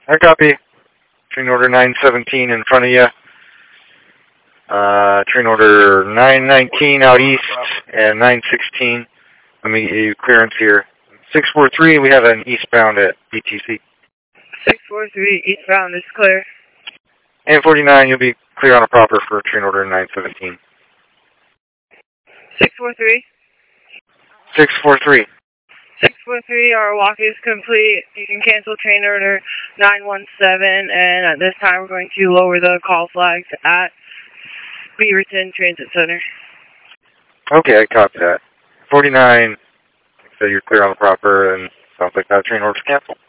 I copy. Train order 917 in front of you. Train order 919 out east and 916. Let me get you clearance here. 643, we have an eastbound at BTC. 643 eastbound is clear. And 49, you'll be clear on a proper for train order 917. 643? 643. 643, our walk is complete. You can cancel train order 917, and at this time we're going to lower the call flags at Beaverton Transit Center. Okay, I copy that. 49, so you're clear on the proper, and sounds like that train order's canceled.